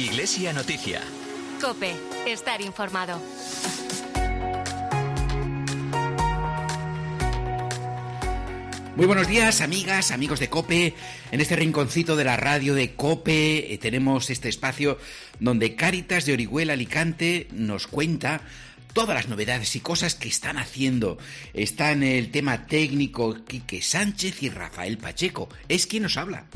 Iglesia Noticia. COPE. Estar informado. Muy buenos días, amigas, amigos de COPE. En este rinconcito de la radio de COPE tenemos este espacio donde Cáritas de Orihuela Alicante nos cuenta todas las novedades y cosas que están haciendo. Está en el tema técnico Quique Sánchez y Rafael Pacheco. Es quien nos habla.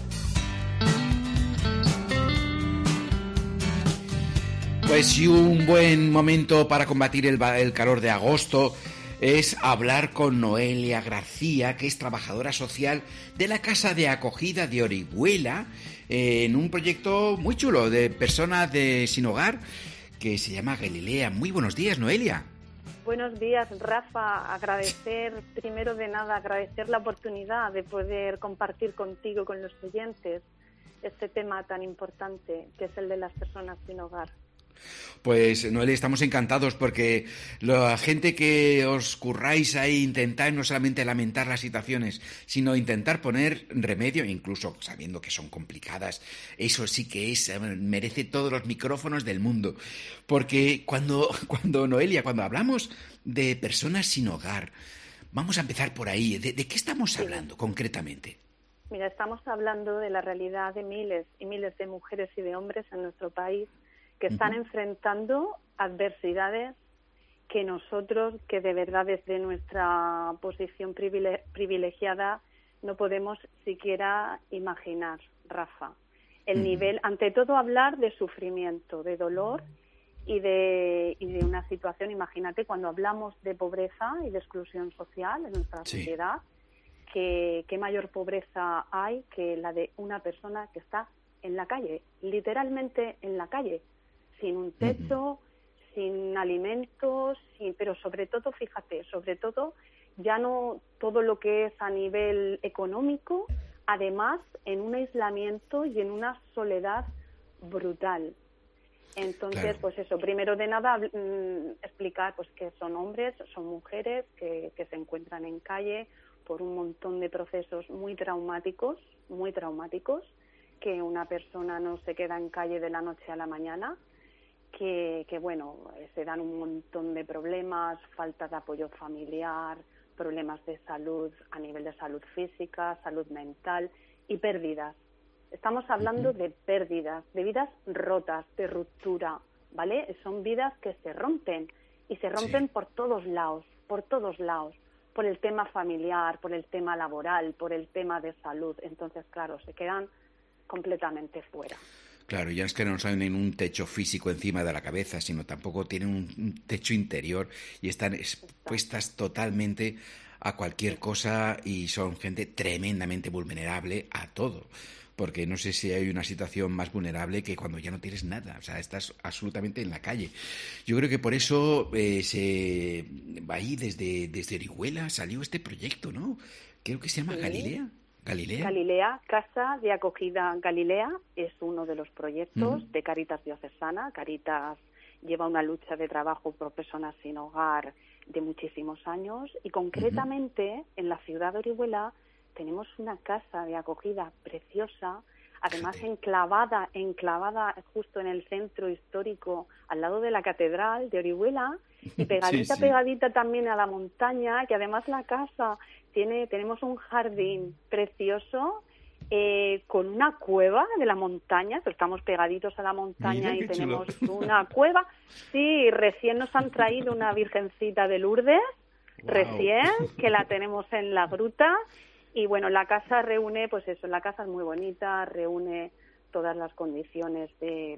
Pues y un buen momento para combatir el calor de agosto es hablar con Noelia García, que es trabajadora social de la Casa de Acogida de Orihuela, en un proyecto muy chulo de personas sin hogar que se llama Galilea. Muy buenos días, Noelia. Buenos días, Rafa. Primero de nada, agradecer la oportunidad de poder compartir contigo, con los oyentes, este tema tan importante que es el de las personas sin hogar. Pues, Noelia, estamos encantados porque la gente que os curráis ahí intentáis no solamente lamentar las situaciones, sino intentar poner remedio, incluso sabiendo que son complicadas. Eso sí que merece todos los micrófonos del mundo. Porque cuando Noelia, cuando hablamos de personas sin hogar, vamos a empezar por ahí. ¿De qué estamos hablando concretamente? Mira, estamos hablando de la realidad de miles y miles de mujeres y de hombres en nuestro país que están enfrentando adversidades que nosotros, que de verdad desde nuestra posición privilegiada, no podemos siquiera imaginar, Rafa. El nivel, ante todo hablar de sufrimiento, de dolor y de una situación, imagínate, cuando hablamos de pobreza y de exclusión social en nuestra sociedad, qué mayor pobreza hay que la de una persona que está en la calle, literalmente en la calle, sin un techo, sin alimentos, pero sobre todo, fíjate, ya no todo lo que es a nivel económico, además en un aislamiento y en una soledad brutal. Entonces, claro, pues eso, primero de nada explicar pues que son hombres, son mujeres que se encuentran en calle por un montón de procesos muy traumáticos, que una persona no se queda en calle de la noche a la mañana, que se dan un montón de problemas, falta de apoyo familiar, problemas de salud a nivel de salud física, salud mental y pérdidas. Estamos hablando de pérdidas, de vidas rotas, de ruptura, ¿vale? Son vidas que se rompen y se rompen por todos lados, por el tema familiar, por el tema laboral, por el tema de salud. Entonces, claro, se quedan completamente fuera. Claro, ya es que no tienen un techo físico encima de la cabeza, sino tampoco tienen un techo interior y están expuestas totalmente a cualquier cosa y son gente tremendamente vulnerable a todo. Porque no sé si hay una situación más vulnerable que cuando ya no tienes nada, o sea, estás absolutamente en la calle. Yo creo que por eso ahí desde Orihuela salió este proyecto, ¿no? Creo que se llama Galilea. Galilea, Casa de Acogida Galilea, es uno de los proyectos de Cáritas Diocesana. Cáritas lleva una lucha de trabajo por personas sin hogar de muchísimos años y concretamente en la ciudad de Orihuela tenemos una casa de acogida preciosa, además enclavada justo en el centro histórico, al lado de la catedral de Orihuela y pegadita también a la montaña, que además la casa tenemos un jardín precioso con una cueva de la montaña, estamos pegaditos a la montaña. Mira, y tenemos una cueva. Sí, recién nos han traído una Virgencita de Lourdes, recién, que la tenemos en la gruta. Y bueno, la casa reúne, pues eso, la casa es muy bonita, reúne todas las condiciones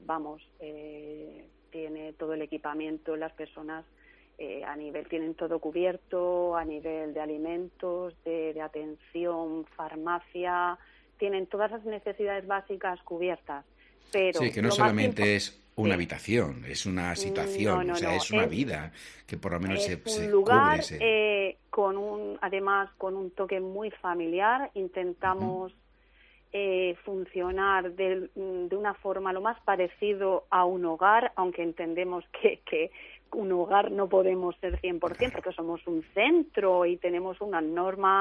tiene todo el equipamiento, las personas tienen todo cubierto, a nivel de alimentos, de atención, farmacia, tienen todas las necesidades básicas cubiertas. Pero sí, que no solamente es una habitación, es una situación, es una vida que por lo menos se un lugar cubre. Además con un toque muy familiar. Intentamos funcionar de una forma lo más parecido a un hogar, aunque entendemos que un hogar no podemos ser 100%, porque somos un centro y tenemos unas normas,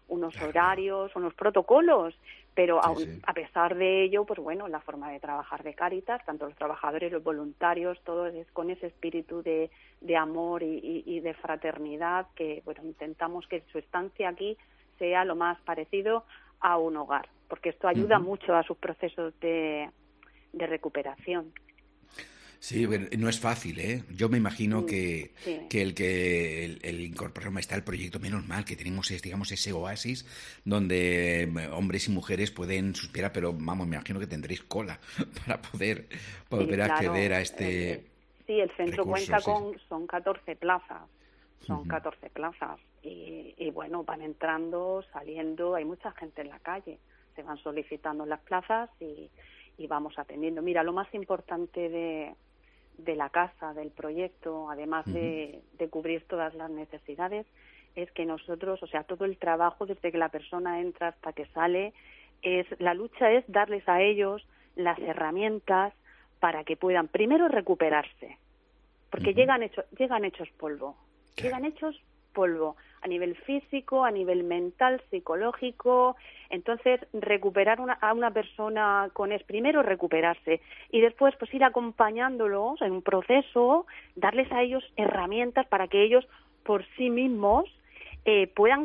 unos Claro. horarios, unos protocolos, pero Sí, sí. a pesar de ello, pues bueno, la forma de trabajar de Cáritas, tanto los trabajadores, los voluntarios, todos es con ese espíritu de amor y de fraternidad que, bueno, intentamos que su estancia aquí sea lo más parecido a un hogar, porque esto ayuda Ujú. mucho a sus procesos de recuperación. Sí, bueno, no es fácil, ¿eh? Yo me imagino Sí, el incorporarme está el proyecto, menos mal que tenemos, digamos, ese oasis donde hombres y mujeres pueden suspirar, pero vamos, me imagino que tendréis cola para poder sí, volver a acceder claro. a este Sí, el centro recurso, cuenta sí. son 14 plazas, son Ujú. 14 plazas y bueno, van entrando, saliendo, hay mucha gente en la calle, se van solicitando las plazas y vamos atendiendo. Mira, lo más importante de la casa, del proyecto, además Ujú. de cubrir todas las necesidades, es que nosotros, o sea, todo el trabajo desde que la persona entra hasta que sale, la lucha es darles a ellos las herramientas para que puedan primero recuperarse, porque Ujú. llegan hechos polvo, Claro. llegan hechos polvo a nivel físico, a nivel mental, psicológico. Entonces, recuperar a una persona es primero recuperarse y después pues ir acompañándolos en un proceso, darles a ellos herramientas para que ellos por sí mismos puedan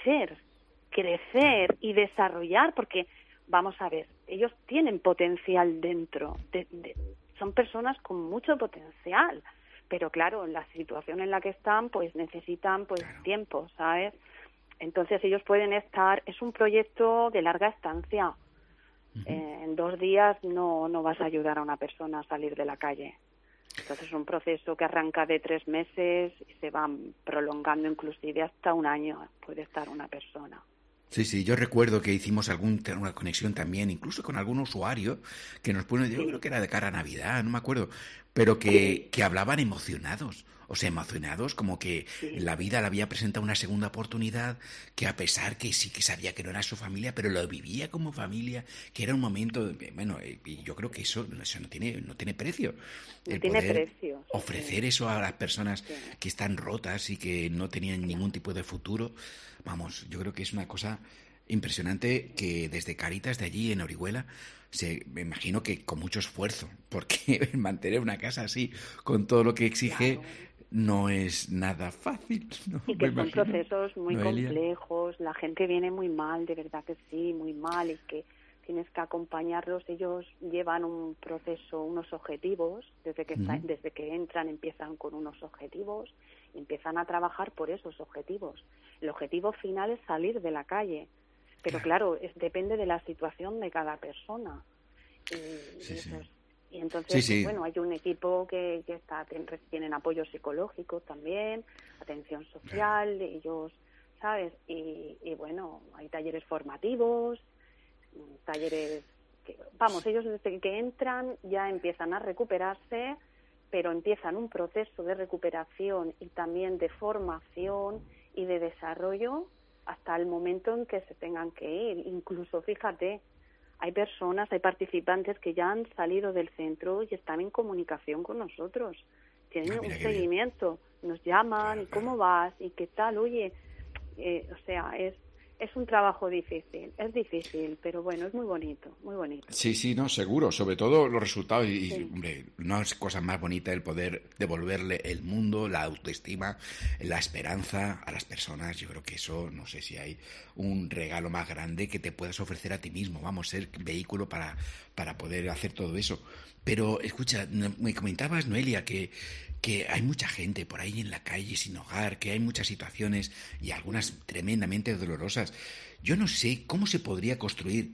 crecer y desarrollar, porque vamos a ver, ellos tienen potencial dentro, son personas con mucho potencial, pero claro, en la situación en la que están, pues necesitan pues Claro. tiempo, ¿sabes? Entonces ellos pueden es un proyecto de larga estancia. Ujú. En 2 días no vas a ayudar a una persona a salir de la calle. Entonces es un proceso que arranca de 3 meses y se va prolongando inclusive hasta un año, puede estar una persona. Sí, sí, yo recuerdo que hicimos una conexión también, incluso con algún usuario que nos pone, yo creo Sí, que era de cara a Navidad, no me acuerdo, pero sí, que hablaban emocionados, o sea, emocionados como que sí. la vida le había presentado una segunda oportunidad, que a pesar que sí que sabía que no era su familia, pero lo vivía como familia, que era un momento, bueno, y yo creo que eso no tiene precio, No el tiene poder precio, ofrecer sí, eso a las personas sí, que están rotas y que no tenían ningún claro. tipo de futuro. Vamos, yo creo que es una cosa impresionante que desde Caritas de allí en Orihuela, me imagino que con mucho esfuerzo, porque mantener una casa así, con todo lo que exige, Claro. no es nada fácil, ¿no? Y Me que son imagino, procesos muy Noelia. complejos, la gente viene muy mal, de verdad que sí, muy mal, y que tienes que acompañarlos. Ellos llevan un proceso, unos objetivos, Ujú. desde que entran empiezan con unos objetivos, y empiezan a trabajar por esos objetivos. El objetivo final es salir de la calle, pero Claro, claro, depende de la situación de cada persona. sí, Y sí. eso es. Y entonces, Sí, pues sí, bueno, hay un equipo que tienen apoyo psicológico también, atención claro. social, ellos, ¿sabes? Y bueno, hay talleres formativos, talleres vamos, ellos desde que entran ya empiezan a recuperarse, pero empiezan un proceso de recuperación y también de formación y de desarrollo hasta el momento en que se tengan que ir. Incluso, fíjate, hay personas, hay participantes que ya han salido del centro y están en comunicación con nosotros. Ah, Tienen un mira qué bien. seguimiento, nos llaman, Claro, ¿y claro. cómo vas? ¿Y qué tal? Oye, o sea, es un trabajo difícil, es difícil, pero bueno, es muy bonito, muy bonito. Sí, sí, no, seguro. Sobre todo los resultados. Sí, Hombre, no es cosa más bonita el poder devolverle el mundo, la autoestima, la esperanza a las personas. Yo creo que eso, no sé si hay un regalo más grande que te puedas ofrecer a ti mismo. Vamos, ser vehículo para poder hacer todo eso. Pero, escucha, me comentabas, Noelia, que hay mucha gente por ahí en la calle sin hogar, que hay muchas situaciones y algunas tremendamente dolorosas. Yo no sé cómo se podría construir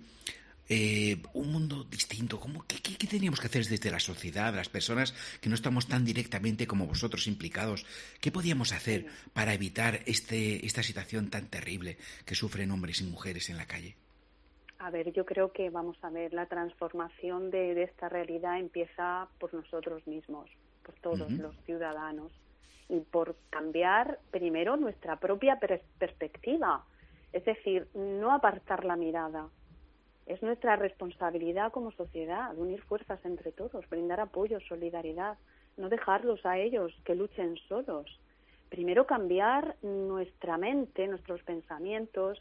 un mundo distinto. ¿Qué teníamos que hacer desde la sociedad, las personas que no estamos tan directamente como vosotros implicados? ¿Qué podíamos hacer sí. para evitar esta situación tan terrible que sufren hombres y mujeres en la calle? A ver, yo creo que vamos a ver la transformación de esta realidad empieza por nosotros mismos, por todos Ujú. los ciudadanos y por cambiar primero nuestra propia perspectiva, es decir, no apartar la mirada. Es nuestra responsabilidad como sociedad unir fuerzas entre todos, brindar apoyo, solidaridad, no dejarlos a ellos que luchen solos. Primero cambiar nuestra mente, nuestros pensamientos,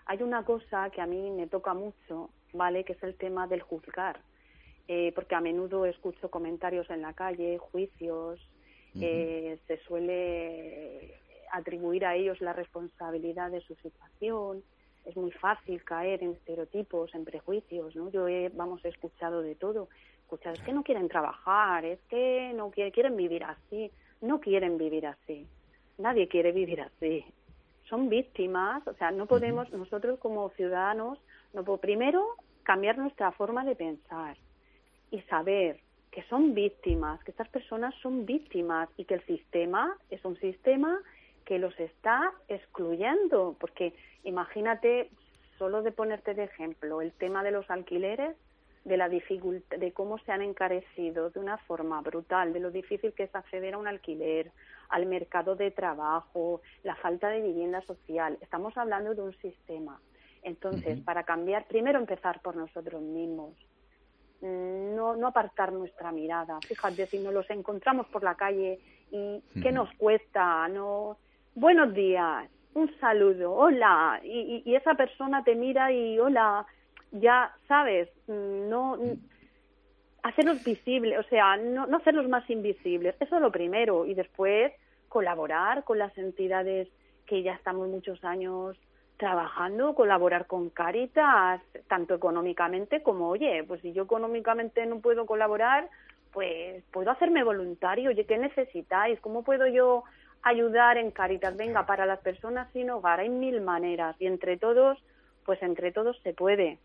hay una cosa que a mí me toca mucho, ¿vale? Que es el tema del juzgar, porque a menudo escucho comentarios en la calle, juicios, se suele atribuir a ellos la responsabilidad de su situación. Es muy fácil caer en estereotipos, en prejuicios, ¿no? Yo he escuchado de todo. Es que no quieren trabajar, es que no quieren vivir así. No quieren vivir así. Nadie quiere vivir así. Son víctimas, o sea, no podemos, nosotros como ciudadanos, primero cambiar nuestra forma de pensar y saber que son víctimas, que estas personas son víctimas y que el sistema es un sistema que los está excluyendo, porque imagínate, solo de ponerte de ejemplo, el tema de los alquileres, de la dificultad, de cómo se han encarecido de una forma brutal, de lo difícil que es acceder a un alquiler, al mercado de trabajo, la falta de vivienda social. Estamos hablando de un sistema. Entonces, para cambiar, primero empezar por nosotros mismos. No apartar nuestra mirada. Fíjate, si nos los encontramos por la calle y ¿qué nos cuesta? No, buenos días, un saludo, hola, y esa persona te mira y hola, ya sabes, no hacerlos visibles, o sea, no hacerlos más invisibles, eso es lo primero, y después colaborar con las entidades que ya estamos muchos años trabajando, colaborar con Cáritas, tanto económicamente como, oye, pues si yo económicamente no puedo colaborar, pues puedo hacerme voluntario. Oye, ¿qué necesitáis? ¿Cómo puedo yo ayudar en Cáritas? Venga, para las personas sin hogar hay 1000 maneras y entre todos se puede.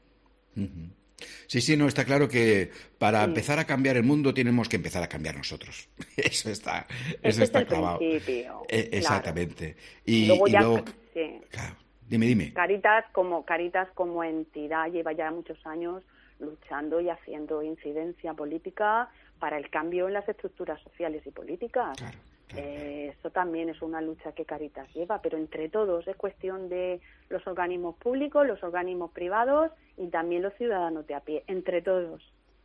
Sí, no, está claro que para empezar a cambiar el mundo tenemos que empezar a cambiar nosotros. Eso está clavado. Exactamente. Claro. Y luego claro. Dime. Cáritas como entidad lleva ya muchos años luchando y haciendo incidencia política para el cambio en las estructuras sociales y políticas. Claro. Eso también es una lucha que Cáritas lleva, pero entre todos es cuestión de los organismos públicos, los organismos privados y también los ciudadanos de a pie, entre todos.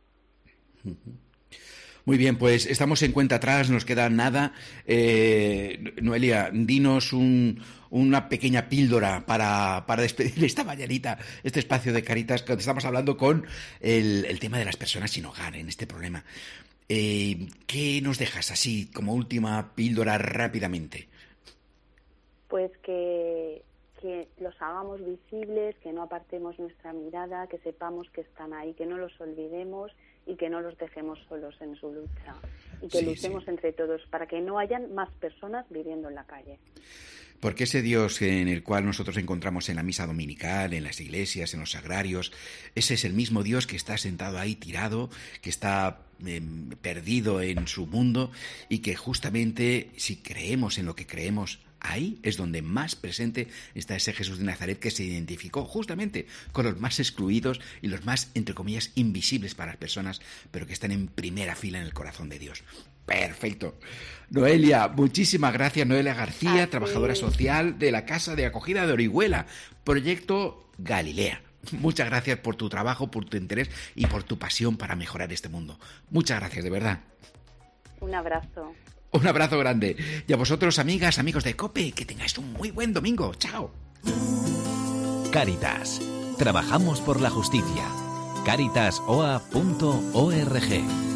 Muy bien, pues estamos en cuenta atrás, nos queda nada. Noelia, dinos una pequeña píldora para despedir esta mañanita, este espacio de Cáritas, cuando estamos hablando con el tema de las personas sin hogar en este problema. ¿Qué nos dejas así como última píldora rápidamente? Pues que los hagamos visibles, que no apartemos nuestra mirada, que sepamos que están ahí, que no los olvidemos y que no los dejemos solos en su lucha y que luchemos entre todos para que no hayan más personas viviendo en la calle. Porque ese Dios en el cual nosotros encontramos en la misa dominical, en las iglesias, en los sagrarios, ese es el mismo Dios que está sentado ahí tirado, que está perdido en su mundo y que justamente si creemos en lo que creemos, ahí es donde más presente está ese Jesús de Nazaret que se identificó justamente con los más excluidos y los más, entre comillas, invisibles para las personas, pero que están en primera fila en el corazón de Dios. Perfecto. Noelia, muchísimas gracias. Noelia García, trabajadora social de la Casa de Acogida de Orihuela, Proyecto Galilea. Muchas gracias por tu trabajo, por tu interés y por tu pasión para mejorar este mundo. Muchas gracias, de verdad. Un abrazo. Un abrazo grande. Y a vosotros, amigas, amigos de COPE, que tengáis un muy buen domingo. Chao. Cáritas. Trabajamos por la justicia. Caritasoa.org